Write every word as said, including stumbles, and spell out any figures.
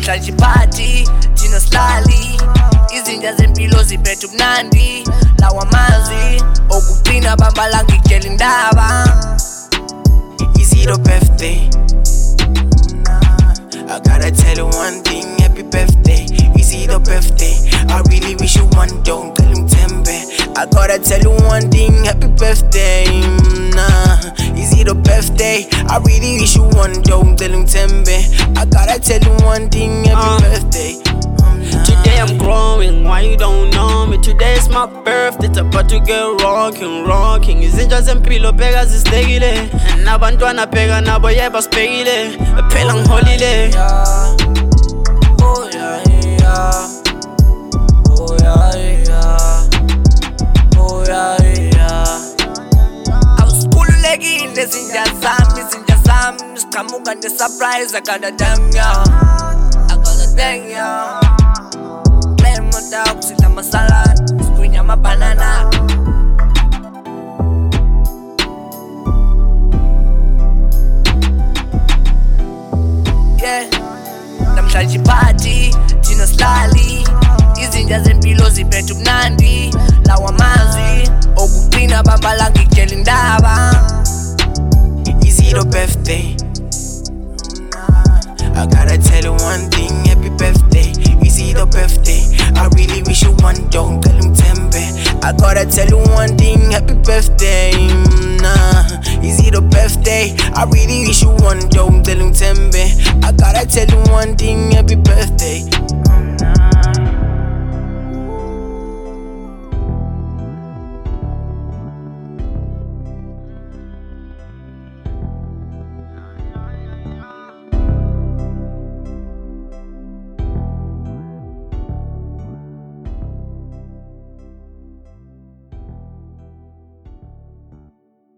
namhlanje party thina sihlali izinja zempilo ziphethe ubunandi lawa mazwi okugcina bambala ngikutshela indaba. Is it your birthday? I gotta tell you one thing, happy birthday. Is it your birthday? I really wish you one, don't tell him tembe. I gotta tell you one thing, happy birthday. Nah, is it your birthday? I really wish you one, don't tell him tembe. I gotta tell you one thing, happy uh, birthday. Today I'm growing, why you don't know me? Today is my birthday, it's about to get rocking, rocking. Izinja zempilo pheka zistekile, nabantwana pheka nabo yeba sibhekile, phela ngiholile. Oh yeah yeah, oh yeah yeah, oh yeah yeah. Awusikhululekile izinja zami, izinja zami siqhamuka ne-surprise. I gotta thank ya, I gotta thank ya. Kusidla amasalad, sigwinya amabanana. Yeah, namhlanje party thina sihlali izinja zempilo ziphethe ubunandi lawa mazwi okugcina bambala ngikutshela indaba. Is it your birthday? I gotta tell you one thing, happy birthday. Is it your birthday? I really wish you one, don't tell him tembe. I gotta tell you one thing, happy birthday. Nah, is it your birthday? I really wish you one, don't tell him tembe. I gotta tell you one thing, happy birthday.